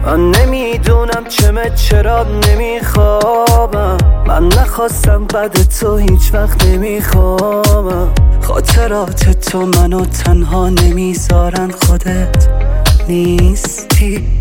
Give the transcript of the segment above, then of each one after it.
من نمیدونم چرا نمیخوابم. من نخواستم بعد تو هیچ وقت نمیخوابم. خاطرات تو منو تنها نمیذارن، خودت نیستی.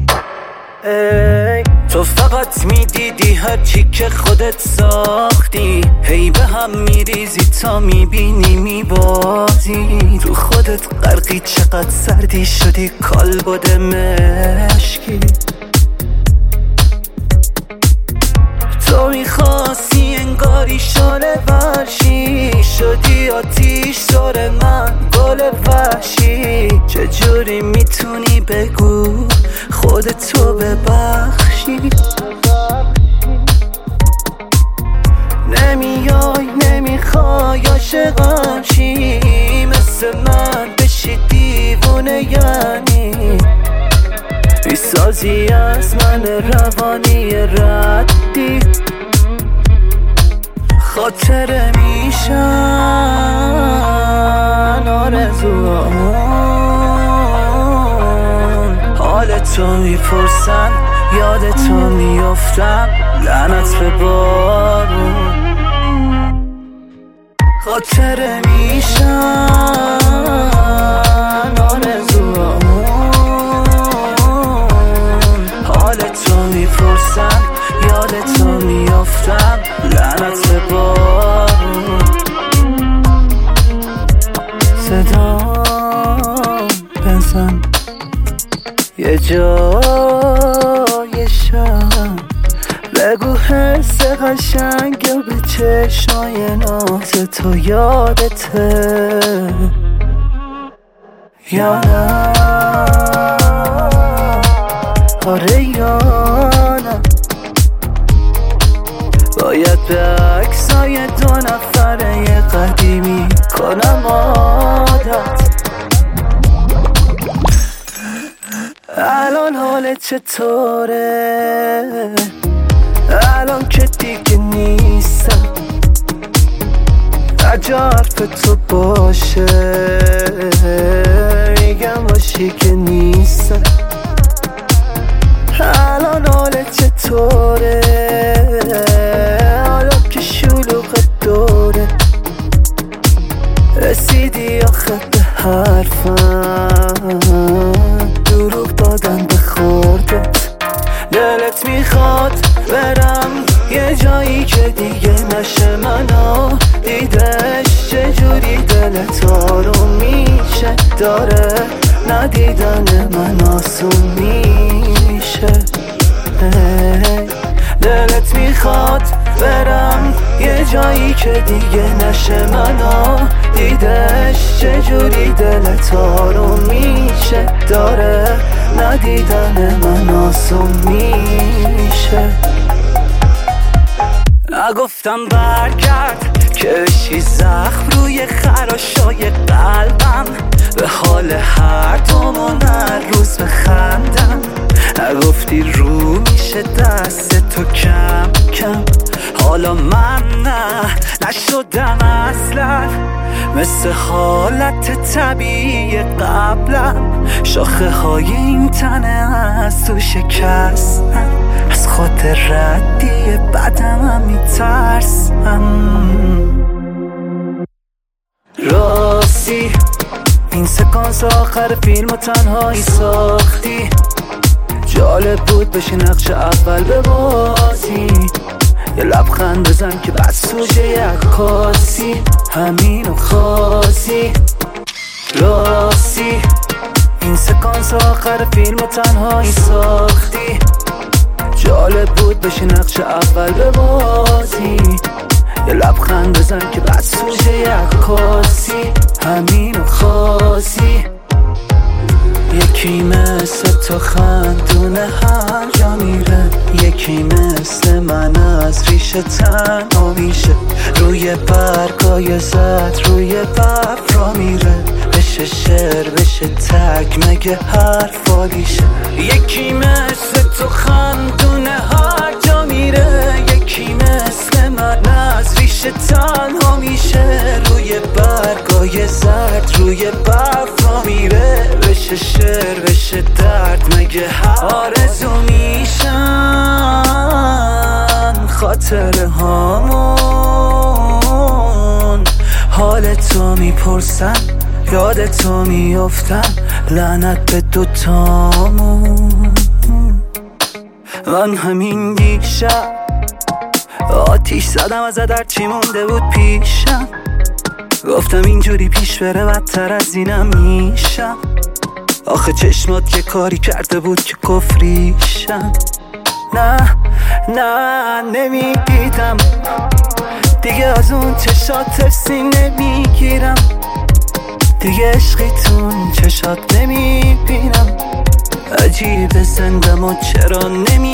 ای تو فقط میدیدی هرچی که خودت ساختی، هی به هم میریزی تا میبینی میبازی. تو خودت غرقی، چقدر سردی شدی کالبد مشکی. تو میخواستی انگاری شاله ورشی، شدی آتیش داره من گل وحشی. چجوری میتونی بگو خودتو ببخشی؟ نمیای نمیخوای عاشقم شی، مثل من بشی دیوونه یعنی. میسازی از من روانی ردی، خاطره میشن آرزوام. حال تو میپرسن، یاد تو میافتم، لعنت به بارون. خاطره میشن آرزوام. حال تو میپرسن، یاد تو میافتم، لعنت به بارون. صدا بزن یه جای شب، بگو حس قشنگ به چشمای ناز تو یادته یا نه؟ آره یا نه؟ باید به عکسای دو نفره قدیمی کنم عادت. الان حالت چطوره؟ الان که دیگه نیستم، اگه حرف تو باشه میگم باشی که نیستم. الان حالت چطوره؟ حالا که شلوغت دوره، رسیدی آخه به حرفم، دروغ دادن به خوردت. دلت میخواد برم یه جایی که دیگه نشه منو دیدش. چجوری دلت آروم میشه، داره ندیدن من آسون میشه. دلت میخواد برم یه جایی که دیگه نشه منو دیدش. چجوری دلت آروم میشه، داره ندیدن من آسون میشه. نگفتم برگرد که بشی زخم روی خراشای قلبم، به حال هر دومون هر روز بخندم. نگفتی رو میشه دست تو کم کم، حالا من نشدم اصلا مثل حالت طبیعی قبلم. شاخه های این تنه از تو شکستم، از خود ردی بدم میترسم. راستی این سکانس آخر فیلم و تنهایی ساختی، جالب بود بشی نقش اول ببازی. یه لبخند بزن که بس سوژه عکاسی، همینو خواستی. راستی این سکانس آخر فیلم و تنهایی ساختی، جالب بود بشی نقش اول ببازی. یه لبخند بزن که بس سوژه عکاسی، همینو خواستی. یکی مثل تو خندونه هر جا میره، یکی مثل من از ریشه تنها میشه. روی برگای زد روی برف را میره، بشه شعر بشه تک مگه حرفالیشه. یکی مثل تو خندونه هر جا میره، یکی مثل من از ریشه تنها میشه. روی برگای زد روی برف را میره، بشه شعر بشه درد مگه آرزو خاطره هامون. حال تو میپرسم، یاد تو میافتم، لعنت به دوتامون. من همین دیشب آتیش زدم از در چی مونده بود پیشم. گفتم اینجوری پیش بره بدتر از اینم میشم. آخه چشمات که کاری کرده بود که کفریشم. نه نمیدیدم دیگه از اون چشات ترسی نمیگیرم. دیگه عشقی تون چشات نمیبینم. عجیب زندم و چرا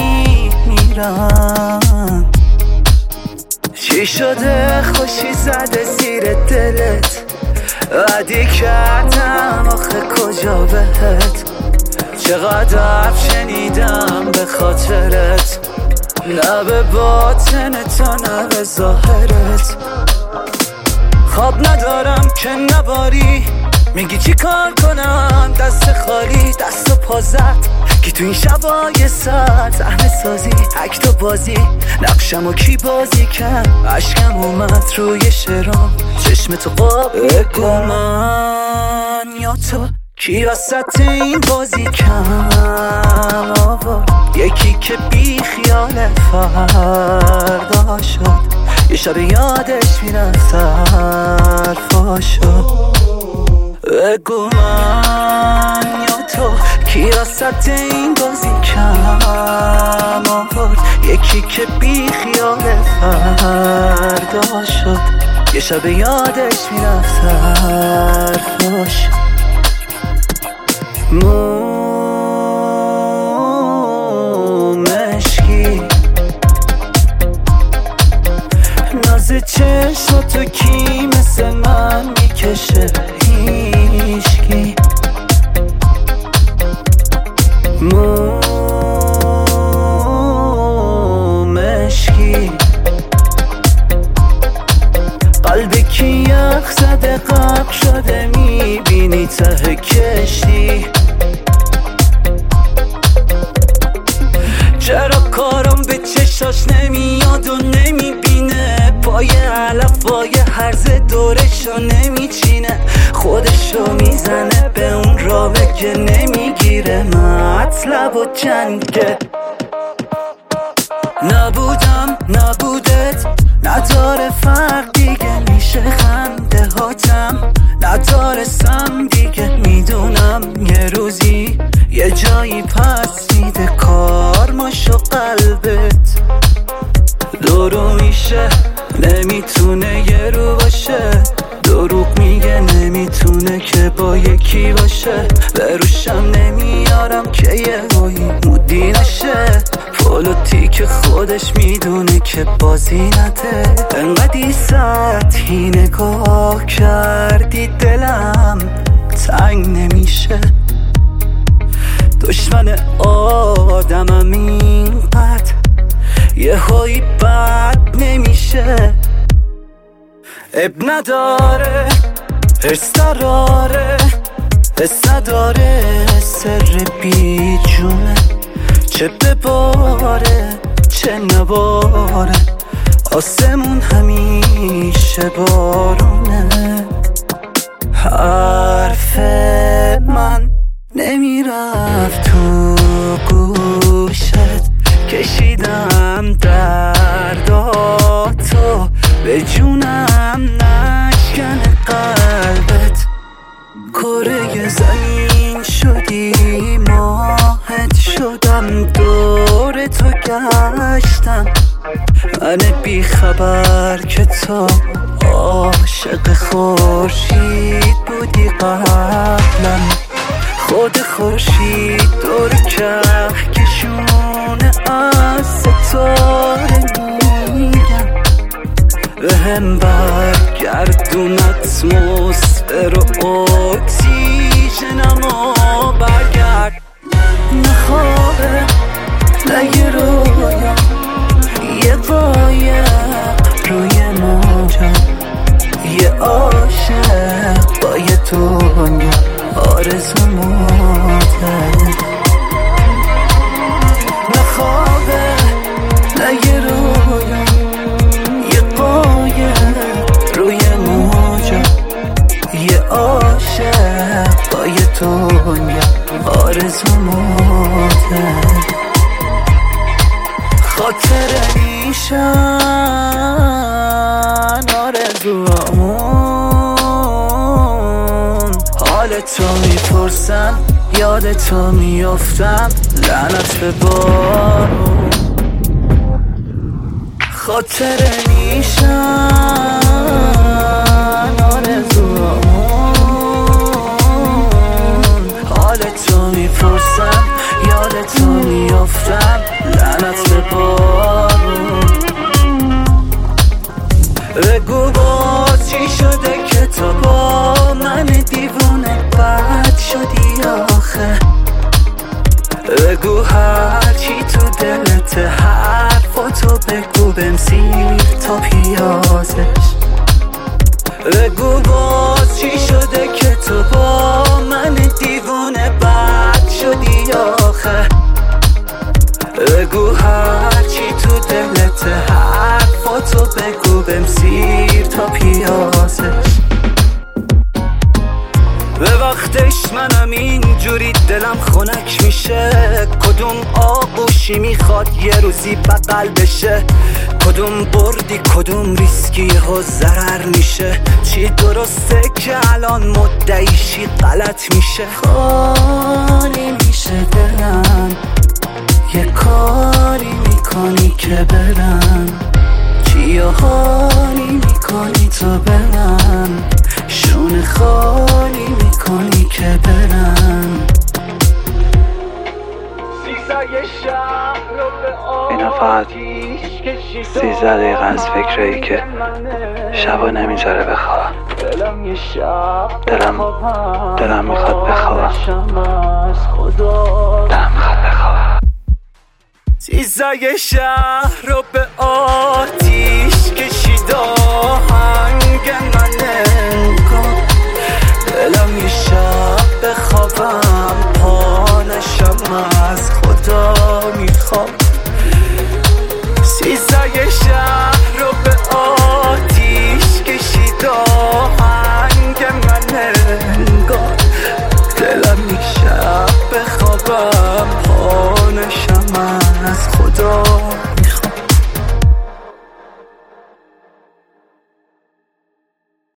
نمیمیرم. چی شده خوشی زده زیر دلت؟ عادی کردم آخه کجا بهت؟ چقدر شنیدم به خاطرت، نه به باطن تو نه به ظاهرت. خواب ندارم که نباری، میگی چی کار کنم دست خالی دست و پا زد. کی تو این شبای سر صحنه سازی اکت و بازی، نقشمو کی بازی کرد؟ عشقم اومد روی شعرام، چشم تو بگو من یا تو کی وسط این بازی کم آورد؟ یکی که بی خیال فردا شد، یه شب یادش میرفت حرفا شد. بگو من یا تو کی وسط این بازی کم آورد؟ یکی که بی خیال فردا شد، یه شب یادش میرفت حرفا شد. مشکی ناز چشماتو کی مثل من میکشه؟ هیشکی مشکی قلبی که یخ زده غرق شده، میبینی ته کشتی. چرا کارم به چشاش نمیاد و نمیبینه؟ پای علفای هرز دورشو نمیچینه، خودشو میزنه به اون رابه که نمیگیره مطلب و جنگه. نبودم نبودت نداره فرق دیگه، میشه خنده هاتم ندارستم دیگه. میدونم یه روزی یه جایی پس میده کارماشو قلبت. دورو میشه نمیتونه یه رو باشه، دروغ میگه نمیتونه که با یکی باشه. به روشم نمیارم که یه روی مودی نشه، پولوتی که خودش میدونه که بازی نده. انقدی سطحی نگاه کردی دلم تنگ نمیشه. دشمن آدمم اینقدر یه هایی بد نمیشه. اب نداره حس نداره، حس نداره سر بی جونه. چه بباره چه نباره، آسمون همیشه بارونه. حرف من نمیرفت تو گوشت، کشیدم درداتو به جونم نشکن قلبت. کره زمین شدی ماهت شدم، دور تو گشتم. من بی خبر که تو عاشق خورشید بودی قبلا. خود خورشید دور کهکشونه از ستاره میگم. به هم برگردون اتمسفر و اکسیژنمو برگرد. نه خوابه نه یه رویا، یه قایق روی موجا، یه عاشق با یه دنیا آرزو موته. نه خوابه نه یه رویا، میشن آرزوامون، حال تو میپرسن یاد تو میافتم، لعنت به بارون. خاطره میشن آرزوامون، حال تو میپرسن یاد تو میافتم، لعنت به بارون. بگو باز چی شده که تو با من دیوونه بد شدی آخه، بگو هرچی تو دلت حرفاتو بگو بمسیر تا پیازش. بگو باز چی شده که تو با من دیوونه بد شدی آخه، بگو هرچی تو دلت حرفاتو بگو بمسیر تا پیازش. به وقتش منم اینجوری دلم خنک میشه، کدوم آغوشی میخواد یه روزی بغل بشه، کدوم بردی کدوم ریسکی ها ضرر میشه، چی درسته که الان مدعیشی غلط میشه. خالی میشه دلم، یه کاری میکنی که برم، چی حالی میکنی تو به من، شونه خالی میکنی که برم. اینا فقط 13 دقیقه از فکرایی که شبا نمیذاره بخوابم. دلم میخواد بخوابم. 13 شهر رو به آتیش کشید، آهنگ من